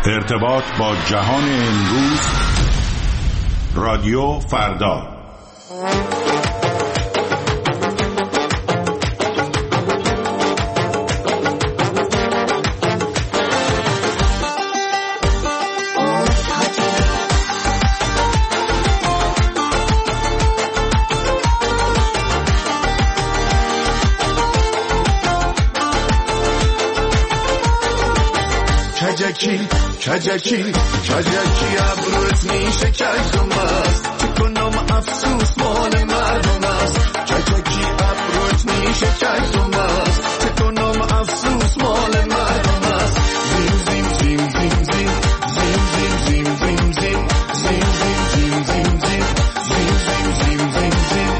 ارتباط با جهان امروز، رادیو فردا. کجکی ابروت میشه کجم است، چه کنم افسوس مال مردم است. کجکی ابروت میشه کجم است، چه کنم افسوس مال مردم است. زیم زیم زیم زیم زیم زیم زیم زیم زیم زیم زیم زیم زیم زیم زیم زیم زیم زیم زیم.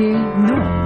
9.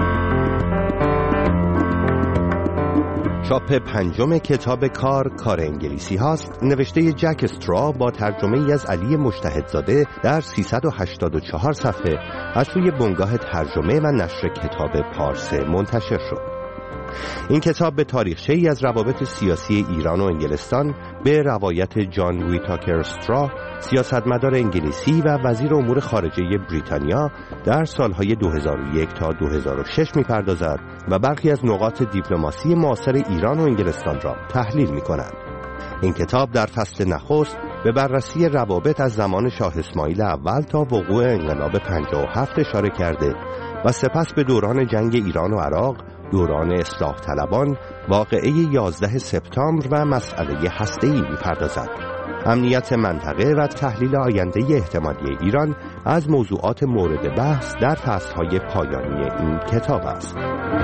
چاپ پنجم کتاب کار انگلیسی هاست، نوشته جک استرا با ترجمه ای از علی مجتهدزاده در 384 صفحه از سوی بنگاه ترجمه و نشر کتاب پارسه منتشر شد. این کتاب به تاریخچه‌ای از روابط سیاسی ایران و انگلستان به روایت جان ویتاکر استرا، سیاستمدار انگلیسی و وزیر امور خارجه بریتانیا در سالهای 2001 تا 2006 می‌پردازد و برخی از نقاط دیپلماسی معاصر ایران و انگلستان را تحلیل می‌کند. این کتاب در فصل نخست به بررسی روابط از زمان شاه اسماعیل اول تا وقوع انقلاب 57 اشاره کرده و سپس به دوران جنگ ایران و عراق، دوران اصلاح طلبان، واقعه 11 سپتامبر و مسئله هسته‌ای می‌پردازد. امنیت منطقه و تحلیل آینده احتمالی ایران از موضوعات مورد بحث در فصل‌های پایانی این کتاب است.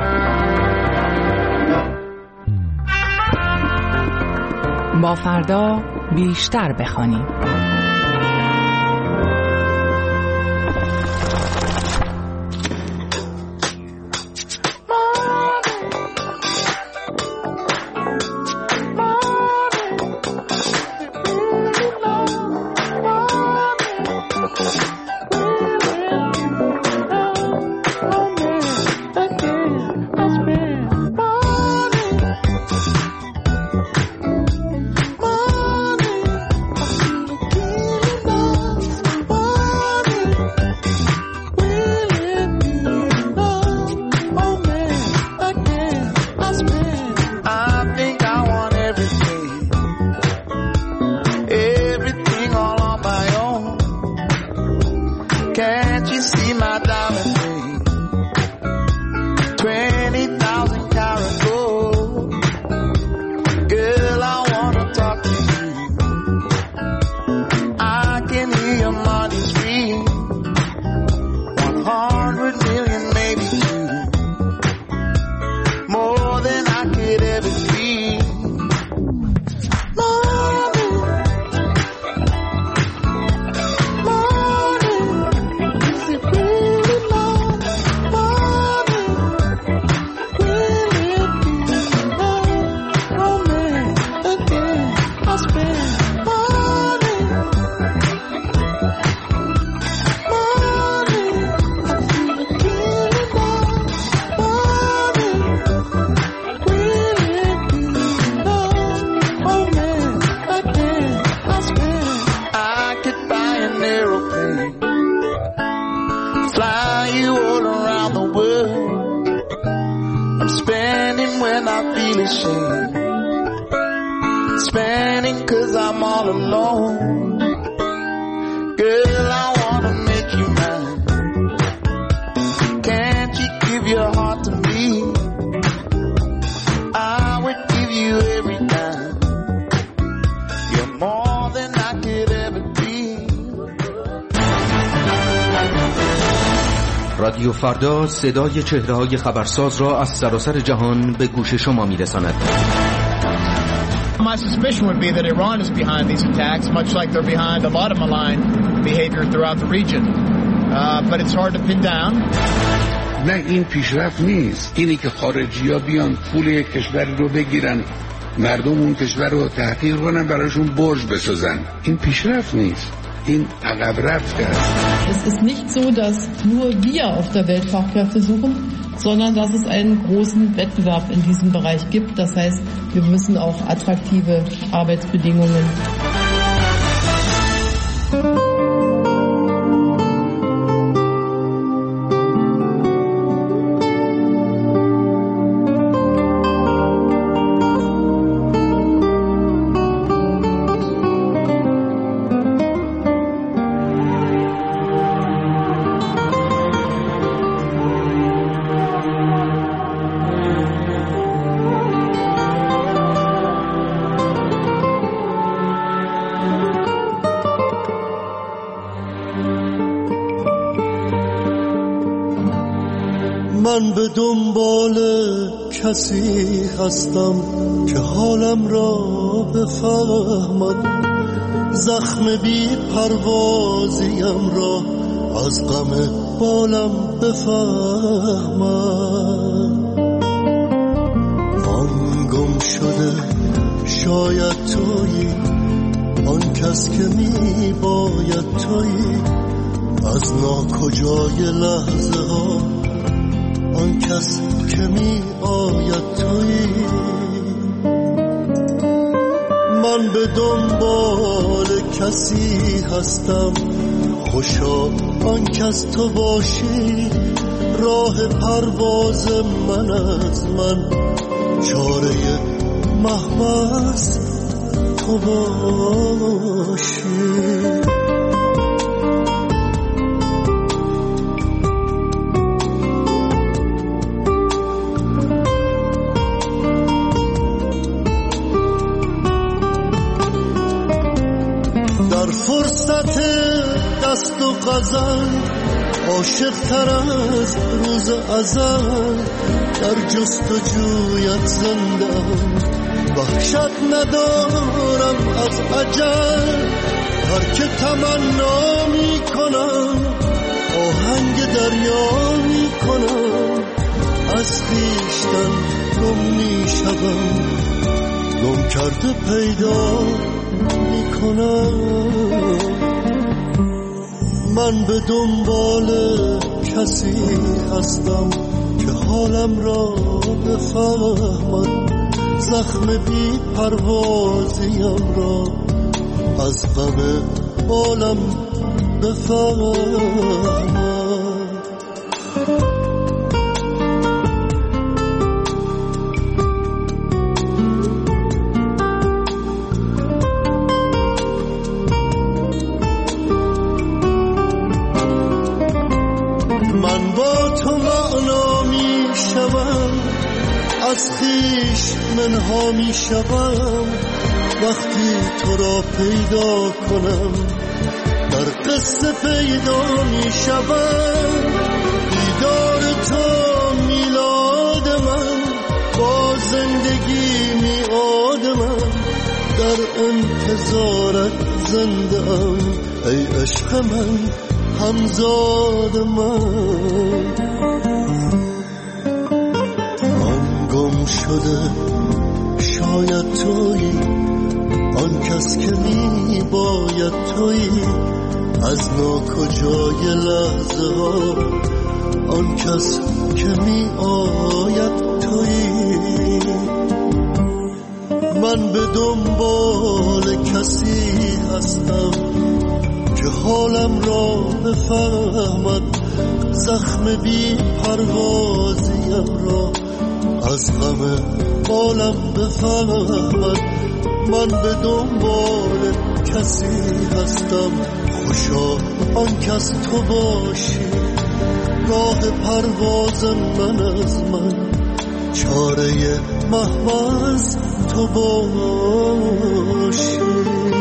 با فردا بیشتر بخوانیم. Spanning 'cause I'm all alone. Girl, I wanna make you mine. Can't you give your heart to me? I would give you every time. You're more than I could ever be. رادیو فردا صدای چهره‌های خبرساز را از سراسر جهان به گوش شما می‌رساند. My suspicion would be that Iran is behind these attacks, much like they're behind a lot of malign behavior throughout the region. But it's hard to pin down. نه این پیشرفت نیست. اینی که خارجی‌ها بیان پول یک کشور رو بگیرن، مردم اون کشور رو تحقیر کنن، براشون برج بسازن. این پیشرفت نیست. این عقب رفته است. Es ist nicht so, dass nur wir auf der Welt Fachkräfte suchen, sondern dass es einen großen Wettbewerb in diesem Bereich gibt. Das heißt, wir müssen auch attraktive Arbeitsbedingungen. من به دنبال کسی هستم که حالم را بفهمد، زخم بی پروازیم را از غم بالم بفهمد. من گم شده شاید تویی، آن کس که می باید تویی، از ناکجای لحظه ها آن کس که می آید تویی. من به دنبال کسی هستم، خوشا آن کس تو باشی، راه پرواز من از من، چاره محبس تو باشی. در فرصت دست و غزل عاشق تر از روز ازل، در جستجویت زندم، وحشت ندارم از اجل، هر که تمنا می کنم آهنگ دریا می کنم، از خویشتن گم می شدم، گم کرده پیدا می کنم. من به دنبال کسی هستم که حالم را بفهمد، زخم بی پروازیم را از غم عالم بفهمد. من با تو معنا می شوم، از خویش منها می شوم، وقتی تو را پیدا کنم در قصه پیدا می شوم. دیدار تو میلاد من، با زندگی میعاد من، در انتظارت زنده ام ای عشق من، همزاد من. من گم شده شاید تویی، آن کس که می باید تویی، از ناکجای لحظه ها آن کس که می آید تویی. من به دنبال کسی هستم که حالم را بفهمد، زخم بی پروازیم را از غم عالم بفهمد. من به دنبال کسی هستم، خوشا آن کس تو باشی، راه پرواز من از من، چاره محوز تو باشی.